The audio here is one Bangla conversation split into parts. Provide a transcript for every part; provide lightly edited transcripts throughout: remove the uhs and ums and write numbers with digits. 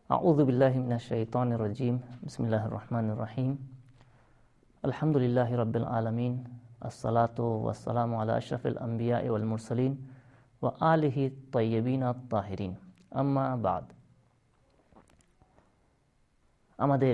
আউযু বিল্লাহি মিনাশ শাইতানির রাজিম। বিসমিল্লাহির রহমানির রহিম। আলহামদুলিল্লাহি রাব্বিল আলামিন। আসসালাতু ওয়াসসালামু আলা আশরাফিল আমবিয়া ওয়াল মুরসালিন ওয়া আলিহি তাইয়্যিবিন আত-তাহিরিন। আম্মা বাদ। আমাদের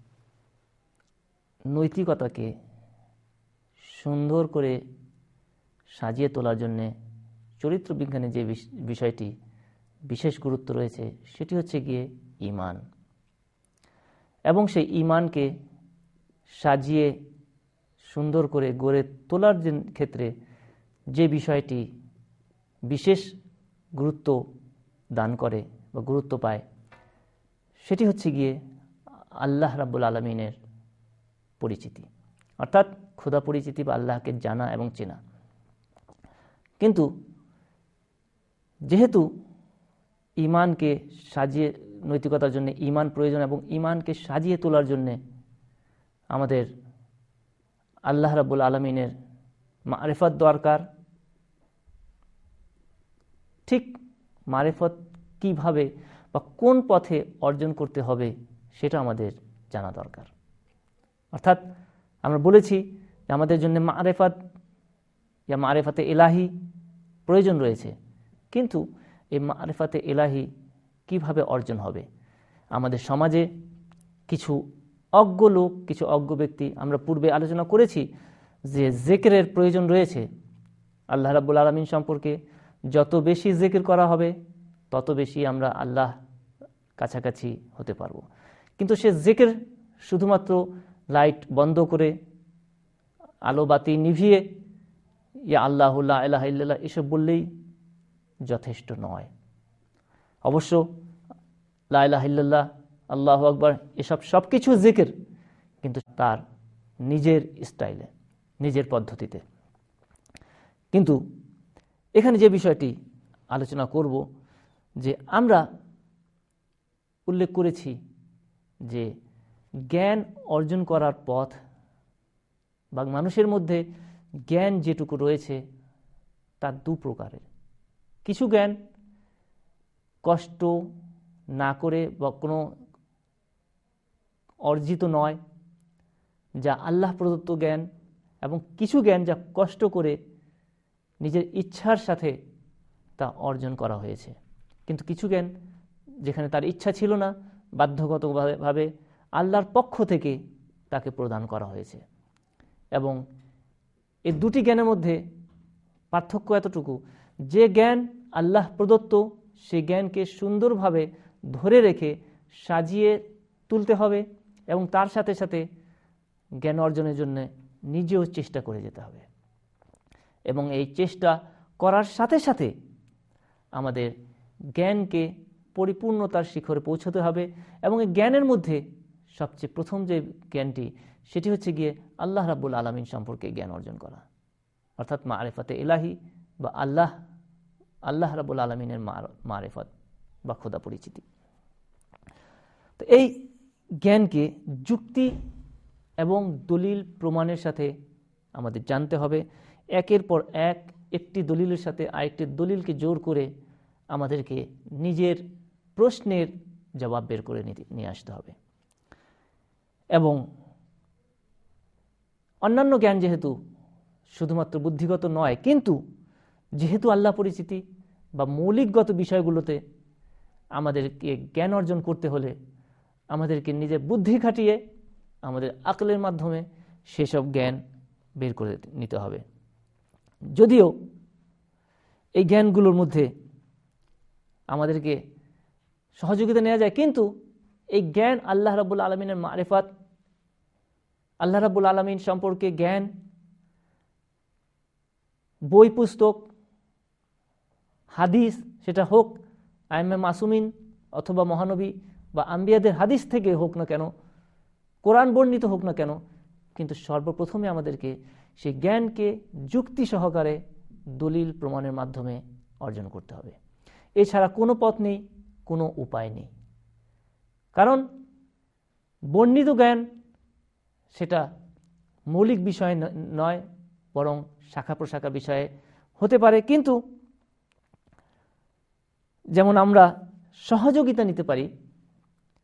নৈতিকতাকে সুন্দর করে সাজিয়ে তোলার জন্য চরিত্র বিজ্ঞানে যে বিষয়টি বিশেষ গুরুত্ব রয়েছে সেটি হচ্ছে গিয়ে ঈমান, এবং সেই ঈমানকে সাজিয়ে সুন্দর করে গড়ে তোলার ক্ষেত্রে যে বিষয়টি বিশেষ গুরুত্ব দান করে বা গুরুত্ব পায় সেটি হচ্ছে গিয়ে আল্লাহ রাব্বুল আলামিনের পরিচিতি, অর্থাৎ খোদা পরিচিতি বা আল্লাহকে জানা এবং চেনা। কিন্তু যেহেতু ঈমানকে সাজিয়ে নৈতিকতার জন্য ঈমান প্রয়োজন এবং ঈমানকে সাজিয়ে তোলার জন্য আমাদের আল্লাহ রাব্বুল আলামিনের মারিফত দরকার, ঠিক মারিফত কিভাবে বা কোন পথে অর্জন করতে হবে সেটা আমাদের জানা দরকার। অর্থাৎ আমরা বলেছি যে আমাদের জন্য মারিফত ইয়া মারিফতে ইলাহি প্রয়োজন রয়েছে, কিন্তু এই মারিফতে ইলাহি কিভাবে অর্জন হবে? আমাদের সমাজে কিছু অজ্ঞ লোক, কিছু অজ্ঞ ব্যক্তি, আমরা পূর্বে আলোচনা করেছি যে জিকিরের প্রয়োজন রয়েছে। আল্লাহ রাব্বুল আলামিন সম্পর্কে যত বেশি জিকির করা হবে তত বেশি আমরা আল্লাহ কাছাকাছি হতে পারব। কিন্তু সে জিকির শুধুমাত্র লাইট বন্ধ করে আলো বাতি নিভিয়ে ইয়া আল্লাহু লা ইলাহা ইল্লাল্লাহ এসব বললেই যথেষ্ট নয়। অবশ্য লা ইলাহা ইল্লাল্লাহ, আল্লাহু আকবার এসব সবকিছু জিকির, কিন্তু তার নিজের স্টাইলে, নিজের পদ্ধতিতে। কিন্তু এখানে যে বিষয়টি আলোচনা করব, যে আমরা উল্লেখ করেছি যে জ্ঞান অর্জন করার পথ বা মানুষের মধ্যে জ্ঞান যেটুকু রয়েছে তার দু প্রকারের। কিছু জ্ঞান কষ্ট না করে বা কোনো অর্জিত নয়, যা আল্লাহ প্রদত্ত জ্ঞান, এবং কিছু জ্ঞান যা কষ্ট করে নিজের ইচ্ছার সাথে তা অর্জন করা হয়েছে। কিন্তু কিছু জ্ঞান যেখানে তার ইচ্ছা ছিল না, বাধ্যগতভাবে আল্লাহর পক্ষ থেকে তাকে প্রদান করা হয়েছে। এবং এই দুটি জ্ঞানের মধ্যে পার্থক্য এতটুকু, যে জ্ঞান আল্লাহ প্রদত্ত সেই জ্ঞানকে সুন্দরভাবে ধরে রেখে সাজিয়ে তুলতে হবে এবং তার সাথে সাথে জ্ঞান অর্জনের জন্য নিজেও চেষ্টা করে যেতে হবে। এবং এই চেষ্টা করার সাথে সাথে আমাদের জ্ঞানকে পরিপূর্ণতার শিখরে পৌঁছতে হবে। এবং এই জ্ঞানের মধ্যে সবচেয়ে প্রথম যে জ্ঞানটি, সেটি হচ্ছে গিয়ে আল্লাহ রাব্বুল আলামিন সম্পর্কে জ্ঞান অর্জন করা, অর্থাৎ মারিফতে ইলাহি বা আল্লাহ রাব্বুল আলামিনের মারিফত বা খোদা পরিচিতি। তো এই জ্ঞানকে যুক্তি এবং দলিল প্রমাণের সাথে আমাদের জানতে হবে। একের পর একটি দলিলের সাথে আরেকটি দলিলকে জোর করে আমাদেরকে নিজের প্রশ্নের জবাব বের করে নিয়ে আসতে হবে। এবং অন্যান্য জ্ঞান যেহেতু শুধুমাত্র বুদ্ধিগত নয়, কিন্তু যেহেতু আল্লাহ পরিচিতি বা মৌলিকগত বিষয়গুলোতে আমাদেরকে জ্ঞান অর্জন করতে হলে আমাদেরকে নিজের বুদ্ধি খাটিয়ে আমাদের আকলের মাধ্যমে সেসব জ্ঞান বের করে নিতে হবে। যদিও এই জ্ঞানগুলোর মধ্যে আমাদেরকে সহযোগিতা নেওয়া যায়, কিন্তু এই জ্ঞান আল্লাহ রাব্বুল আলামিনের মারিফত, আল্লাহ রাব্বুল আলামিন সম্পর্কে জ্ঞান বই পুস্তক, হাদিস, সেটা হোক আইম্মে মাসুমিন অথবা মহানবী বা আম্বিয়াদের হাদিস থেকে হোক না কেন, কোরআন বর্ণিত হোক না কেন, কিন্তু সর্বপ্রথমে আমাদেরকে সেই জ্ঞানকে যুক্তি সহকারে দলিল প্রমাণের মাধ্যমে অর্জন করতে হবে। এছাড়া কোনো পথ নেই, কোনো উপায় নেই। কারণ বর্ণিত জ্ঞান সেটা মৌলিক বিষয় নয়, বরং শাখা প্রশাখা বিষয়ে হতে পারে। কিন্তু যেমন আমরা সহযোগিতা নিতে পারি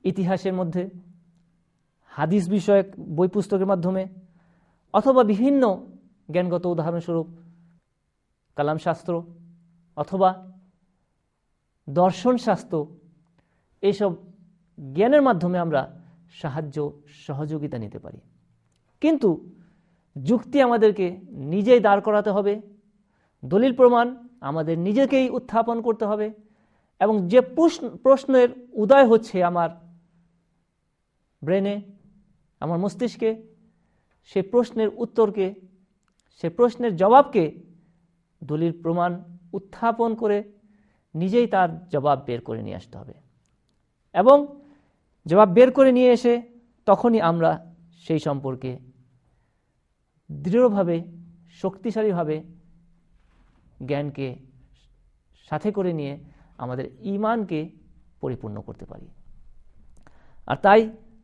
ইতিহাসের মধ্যে, হাদিস বিষয়ক বই পুস্তকের মাধ্যমে, অথবা বিভিন্ন জ্ঞানগত উদাহরণস্বরূপ কালাম শাস্ত্র অথবা দর্শন শাস্ত্র, এইসব জ্ঞানের মাধ্যমে আমরা সাহায্য সহযোগিতা নিতে পারি। কিন্তু যুক্তি আমাদেরকে নিজেই দাঁড় করাতে হবে, দলিল প্রমাণ আমাদের নিজেকেই উত্থাপন করতে হবে, এবং যে প্রশ্নের উদয় হচ্ছে আমার ব্রেনে, আমার মস্তিষ্কে, সে প্রশ্নের উত্তরকে, সে প্রশ্নের জবাবকে দলিল প্রমাণ উত্থাপন করে নিজেই তার জবাব বের করে নিয়ে আসতে হবে। এবং জবাব বের করে নিয়ে এসে তখনই আমরা সেই সম্পর্কে দৃঢ়ভাবে, শক্তিশালীভাবে জ্ঞানকে সাথে করে নিয়ে আমাদের ঈমানকে পরিপূর্ণ করতে পারি। আর তাই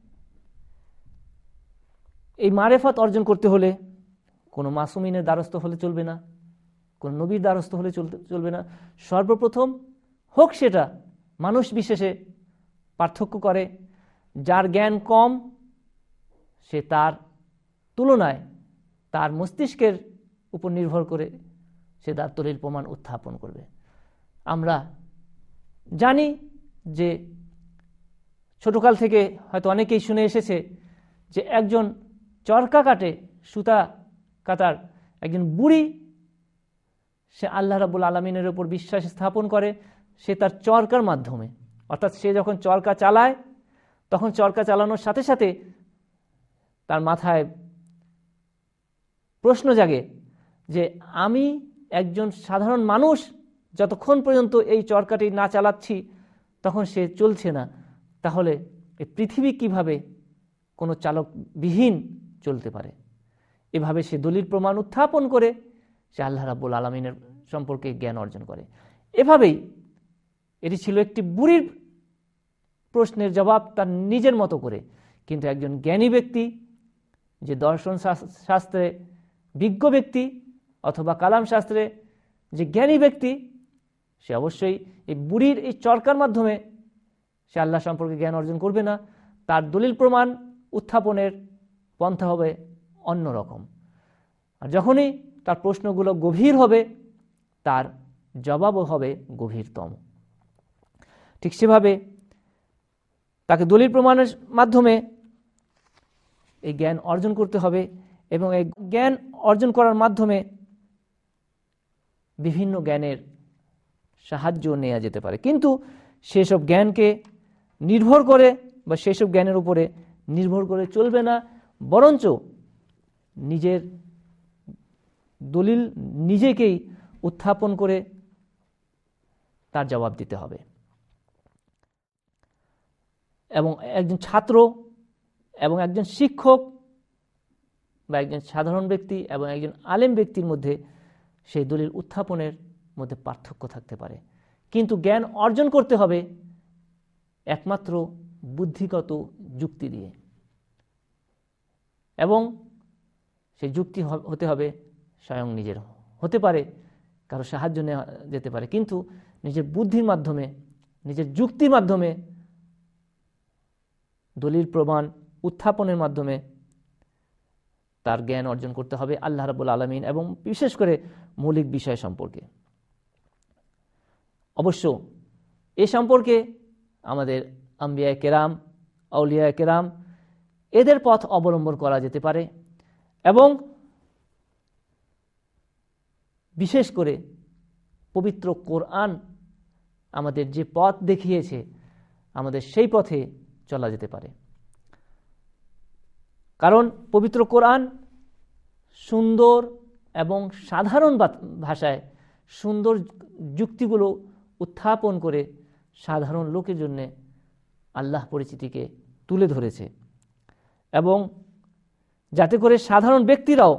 এই মারেফাত অর্জন করতে হলে কোনো মাসুমিনের দ্বারস্থ হলে চলবে না, কোনো নবীর দ্বারস্থ হলে চলবে না। সর্বপ্রথম হোক সেটা মানুষ বিশেষে পার্থক্য করে, যার জ্ঞান কম সে তার তুলনায় তার মস্তিষ্কের উপর নির্ভর করে সে তার দলিল প্রমাণ উত্থাপন করবে। আমরা জানি যে ছোটকাল থেকে হয়তো অনেকেই শুনে এসেছে যে একজন চরকা কাটে, সুতা কাটার একজন বুড়ি, সে আল্লাহ রাব্বুল আলামিনের উপর বিশ্বাস স্থাপন করে সে তার চরকার মাধ্যমে, অর্থাৎ সে যখন চরকা চালায় তখন চরকা চালানোর সাথে সাথে তার মাথায় প্রশ্ন জাগে যে আমি একজন সাধারণ মানুষ, যতক্ষণ পর্যন্ত এই চরকাটি না চালাচ্ছি তখন সে চলছে না, তাহলে এই পৃথিবী কিভাবে কোনো চালকবিহীন চলতে পারে। এভাবে সে দলিল প্রমাণ উত্থাপন করে সে আল্লাহ রাব্বুল আলামিনের সম্পর্কে জ্ঞান অর্জন করে। এভাবেই এটি ছিল একটি বুড়ির প্রশ্নের জবাব তার নিজের মতো করে, কিন্তু একজন জ্ঞানী ব্যক্তি, যে দর্শন শাস্ত্রে বিজ্ঞ ব্যক্তি অথবা কালাম শাস্ত্রে যে জ্ঞানী ব্যক্তি, সে অবশ্যই এই বুড়ির এই চরকার মাধ্যমে সে আল্লাহ সম্পর্কে জ্ঞান অর্জন করবে না। তার দলিল প্রমাণ উত্থাপনের পন্থা হবে অন্যরকম। আর যখনই তার প্রশ্নগুলো গভীর হবে তার জবাবও হবে গভীরতম। ঠিক সেভাবে তাকে দলিল প্রমাণের মাধ্যমে এই জ্ঞান অর্জন করতে হবে, এবং এই জ্ঞান অর্জন করার মাধ্যমে বিভিন্ন জ্ঞানের সাহায্য নেওয়া যেতে পারে। কিন্তু সেসব জ্ঞানকে নির্ভর করে বা সেসব জ্ঞানের উপরে নির্ভর করে চলবে না, বরঞ্চ নিজের দলিল নিজেকেই উত্থাপন করে তার জবাব দিতে হবে। এবং একজন ছাত্র এবং একজন শিক্ষক বা একজন সাধারণ ব্যক্তি এবং একজন আলেম ব্যক্তির মধ্যে সেই দলিল উত্থাপনের মধ্যে পার্থক্য থাকতে পারে, কিন্তু জ্ঞান অর্জন করতে হবে একমাত্র বুদ্ধিগত যুক্তি দিয়ে, এবং সেই যুক্তি হতে হবে স্বয়ং নিজের, হতে পারে কারো সাহায্য নেওয়া যেতে পারে, কিন্তু নিজের বুদ্ধির মাধ্যমে, নিজের যুক্তির মাধ্যমে, দলিল প্রমাণ উত্থাপনের মাধ্যমে তার জ্ঞান অর্জন করতে হবে আল্লাহ রাব্বুল আলামিন এবং বিশেষ করে মৌলিক বিষয় সম্পর্কে। অবশ্য এ সম্পর্কে আমাদের আম্বিয়া কেরাম, আউলিয়া কেরাম, এদের পথ অবলম্বন করা যেতে পারে, এবং বিশেষ করে পবিত্র কোরআন আমাদের যে পথ দেখিয়েছে আমাদের সেই পথে চলা যেতে পারে। কারণ পবিত্র কোরআন সুন্দর এবং সাধারণ ভাষায় সুন্দর যুক্তিগুলো উত্থাপন করে সাধারণ লোকের জন্য আল্লাহ পরিচিতিকে তুলে ধরেছে, এবং যাতে করে সাধারণ ব্যক্তিরাও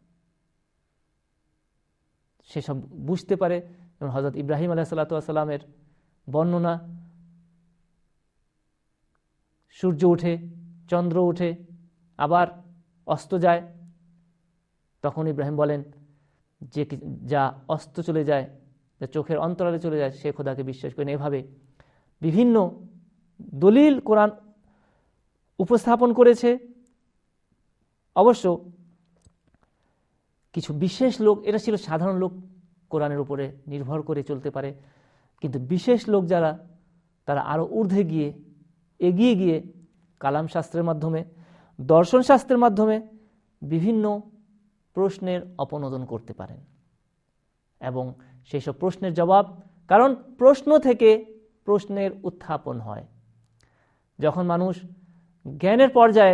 সেসব বুঝতে পারে। যেমন হযরত ইব্রাহিম আলাইহিস সালামের বর্ণনা, সূর্য ওঠে, চন্দ্র ওঠে, আবার অস্ত যায়, তখন ইব্রাহিম বলেন যে যা অস্ত চলে যায়, যা চোখের অন্তরালে চলে যায়, সে খোদাকে বিশ্বাস করেন। এভাবে বিভিন্ন দলিল কোরআন উপস্থাপন করেছে। অবশ্য কিছু বিশেষ লোক, এটা ছিল সাধারণ লোক, কোরআনের উপরে নির্ভর করে চলতে পারে, কিন্তু বিশেষ লোক যারা, তারা আরো ঊর্ধ্বে গিয়ে, এগিয়ে গিয়ে কালাম শাস্ত্রের মাধ্যমে, দর্শন শাস্ত্রের মাধ্যমে বিভিন্ন প্রশ্নের অপনোদন করতে পারেন এবং সেই সব প্রশ্নের জবাব, কারণ প্রশ্ন থেকে প্রশ্নের উত্থাপন হয়। যখন মানুষ জ্ঞানের পর্যায়ে,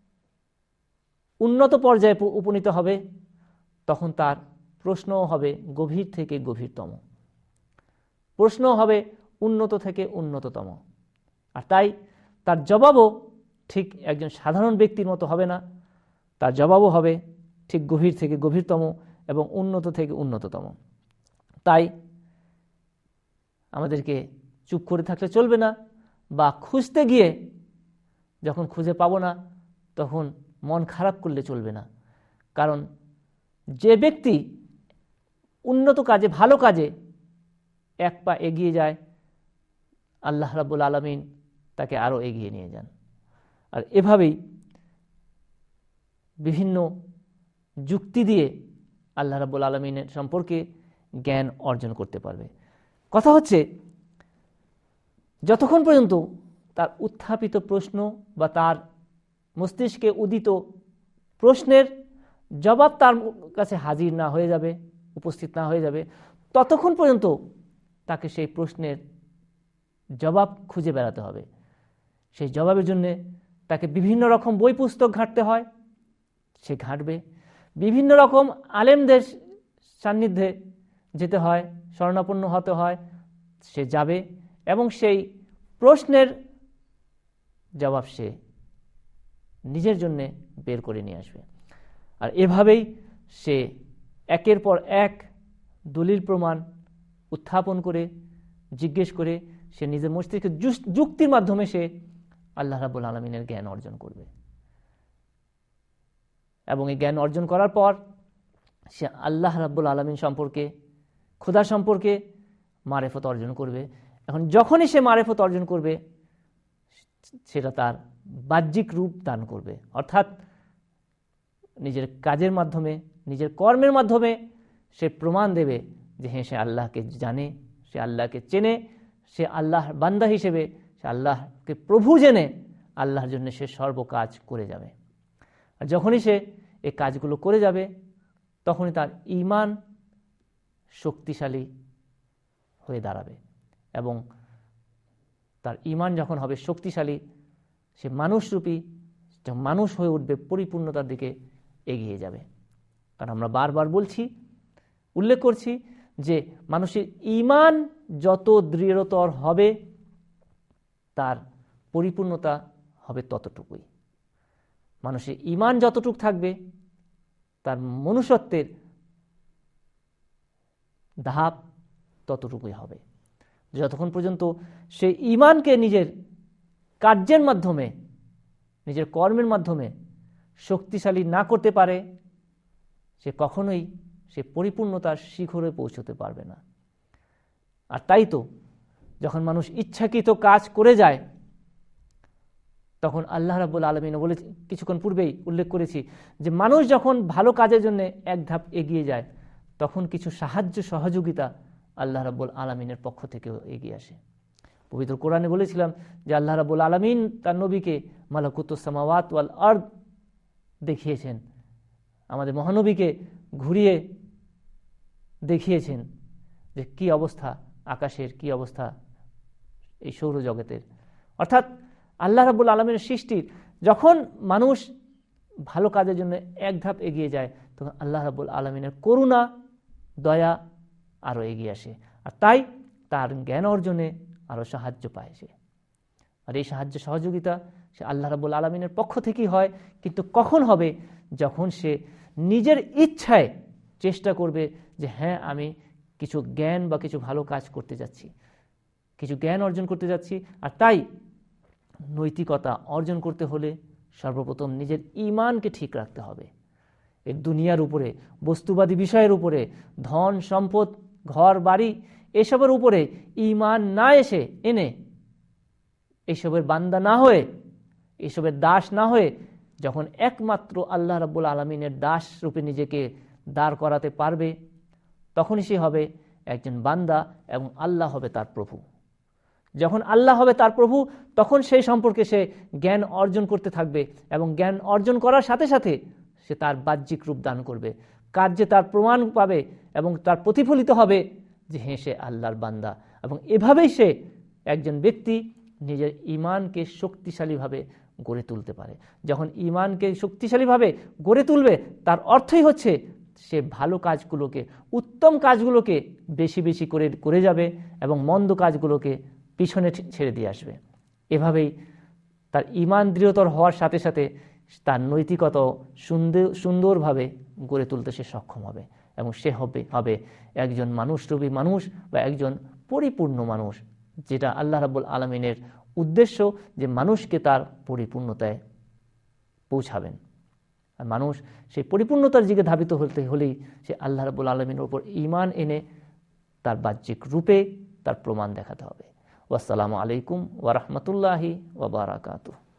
উন্নত পর্যায়ে উপনীত হবে, তখন তার প্রশ্নও হবে গভীর থেকে গভীরতম, প্রশ্ন হবে উন্নত থেকে উন্নততম। আর তাই তার জবাবও ঠিক একজন সাধারণ ব্যক্তির মতো হবে না, তার জবাবও হবে ঠিক গভীর থেকে গভীরতম এবং উন্নত থেকে উন্নততম। তাই আমাদেরকে চুপ করে থাকলে চলবে না, বা খুঁজতে গিয়ে যখন খুঁজে পাবো না তখন মন খারাপ করলে চলবে না। কারণ যে ব্যক্তি উন্নত কাজে, ভালো কাজে এক পা এগিয়ে যায়, আল্লাহ রাব্বুল আলামিন তাকে আরো এগিয়ে নিয়ে যান। আর এভাবেই বিভিন্ন যুক্তি দিয়ে আল্লাহ রাব্বুল আলামিনের সম্পর্কে জ্ঞান অর্জন করতে পারবে। কথা হচ্ছে, যতক্ষণ পর্যন্ত তার উত্থাপিত প্রশ্ন বা তার মস্তিষ্কে উদিত প্রশ্নের জবাব তার কাছে হাজির না হয়ে যাবে, উপস্থিত না হয়ে যাবে, ততক্ষণ পর্যন্ত তাকে সেই প্রশ্নের জবাব খুঁজে বেড়াতে হবে। সেই জবাবের জন্য তাকে বিভিন্ন রকম বই পুস্তক ঘাঁটতে হয়, সে ঘাঁটবে। বিভিন্ন রকম আলেমদের সান্নিধ্যে যেতে হয়, শরণাপন্ন হতে হয়, সে যাবে এবং সেই প্রশ্নের জবাব সে নিজের জন্যে বের করে নিয়ে আসবে। আর এভাবেই সে একের পর এক দলিল প্রমাণ উত্থাপন করে, জিজ্ঞেস করে, সে নিজের মস্তিষ্কের যুক্তির মাধ্যমে সে আল্লাহ রাব্বুল আলামিনের জ্ঞান অর্জন করবে। এবং এই জ্ঞান অর্জন করার পর সে আল্লাহ রাব্বুল আলামিন সম্পর্কে, খোদা সম্পর্কে মারেফত অর্জন করবে। এখন যখনই সে মারেফত অর্জন করবে, সেটা তার বাহ্যিক রূপ দান করবে, অর্থাৎ নিজের কাজের মাধ্যমে, নিজের কর্মের মাধ্যমে সে প্রমাণ দেবে যে হ্যাঁ, সে আল্লাহকে জানে, সে আল্লাহকে চেনে, সে আল্লাহর বান্দা হিসেবে, সে আল্লাহকে প্রভু জেনে আল্লাহর জন্য সে সর্বকাজ করে যাবে। আর যখনই সে এই কাজগুলো করে যাবে, তখনই তার ঈমান শক্তিশালী হয়ে দাঁড়াবে এবং তার ঈমান যখন হবে শক্তিশালী, সে মানুষরূপী মানুষ হয়ে উঠবে, পরিপূর্ণতার দিকে এগিয়ে যাবে। কারণ আমরা বারবার বলছি, উল্লেখ করছি যে মানুষের ঈমান যত দৃঢ়তর হবে, তার পরিপূর্ণতা হবে ততটুকুই। মানুষের ঈমান যতটুকু থাকবে, তার মনুষ্যত্বের ধাপ ততটুকুই হবে। যতক্ষণ পর্যন্ত সে ঈমানকে নিজের কার্যের মাধ্যমে, নিজের কর্মের মাধ্যমে শক্তিশালী না করতে পারে, সে কখনোই সে পরিপূর্ণতার শিখরে পৌঁছতে পারবে না। আর তাই তো যখন মানুষ ইচ্ছাকৃত কাজ করে যায়, তখন আল্লাহ রাব্বুল আলামিন বলে, কিছুক্ষণ পূর্বেই উল্লেখ করেছি যে মানুষ যখন ভালো কাজের জন্য এক ধাপ এগিয়ে যায়, তখন কিছু সাহায্য সহযোগিতা আল্লাহ রাব্বুল আলামিনের পক্ষ থেকেও এগিয়ে আসে। পবিত্র কোরআনে বলেছিলাম যে আল্লাহ রাব্বুল আলামিন তার নবীকে মালাকুতুস সামাওয়াত ওয়াল আরদ দেখিয়েছেন, আমাদের মহানবীকে ঘুরিয়ে দেখিয়েছেন যে কি অবস্থা আকাশের, কি অবস্থা এই সৌরজগতের। অর্থাৎ আল্লাহ রাব্বুল আলামিনের সৃষ্টির যখন মানুষ ভালো কাজের জন্য এক ধাপ এগিয়ে যায়, তখন আল্লাহ রাব্বুল আলামিনের করুণা, দয়া আরো এগিয়ে আসে। আর তাই তার জ্ঞান অর্জনে আরো সাহায্য পায় সে। আর এই সাহায্য সহযোগিতা সে আল্লাহ রাব্বুল আলামিনের পক্ষ থেকেই হয়। কিন্তু কখন হবে? যখন সে নিজের ইচ্ছায় চেষ্টা করবে যে হ্যাঁ, আমি কিছু জ্ঞান বা কিছু ভালো কাজ করতে যাচ্ছি, কিছু জ্ঞান অর্জন করতে যাচ্ছি। আর তাই নৈতিকতা অর্জন করতে হলে সর্বপ্রথম নিজের ঈমানকে ঠিক রাখতে হবে। এই দুনিয়ার উপরে, বস্তুবাদী বিষয়ের উপরে, ধন সম্পদ, ঘর বাড়ি, এসবের উপরে ঈমান না এনে, এইসবের বান্দা না হয়ে, এসবের দাস না হয়ে যখন একমাত্র আল্লাহ রাব্বুল আলামিনের দাস রূপে নিজেকে দাঁড় করাতে পারবে, তখনই সে হবে একজন বান্দা এবং আল্লাহ হবে তার প্রভু। যখন আল্লাহ হবে তার প্রভু, তখন সেই সম্পর্কে সে জ্ঞান অর্জন করতে থাকবে এবং জ্ঞান অর্জন করার সাথে সাথে সে তার বাহ্যিক রূপ দান করবে, কার্যে তার প্রমাণ পাবে এবং তার প্রতিফলিত হবে যে হ্যাঁ সে আল্লাহর বান্দা। এবং এভাবেই সে একজন ব্যক্তি নিজের ঈমানকে শক্তিশালীভাবে গড়ে তুলতে পারে। যখন ঈমানকে শক্তিশালীভাবে গড়ে তুলবে, তার অর্থই হচ্ছে সে ভালো কাজগুলোকে, উত্তম কাজগুলোকে বেশি বেশি করে যাবে এবং মন্দ কাজগুলোকে পিছনে ছেড়ে দিয়ে আসবে। এভাবেই তার ঈমান দৃঢ়তর হওয়ার সাথে সাথে তার নৈতিকতাও সুন্দরভাবে গড়ে তুলতে সে সক্ষম হবে এবং সে হবে একজন মানুষরূপী মানুষ বা একজন পরিপূর্ণ মানুষ, যেটা আল্লাহ রাব্বুল আলামিনের উদ্দেশ্য, যে মানুষকে তার পরিপূর্ণতায় পৌঁছাবেন। আর মানুষ সেই পরিপূর্ণতার দিকে ধাবিত হতে হলেই সে আল্লাহ রাব্বুল আলামিনের উপর ঈমান এনে তার বাহ্যিক রূপে তার প্রমাণ দেখাতে হবে। ওয়াসসালামু আলাইকুম ওয়া রাহমাতুল্লাহি ওয়া বারাকাতুহু।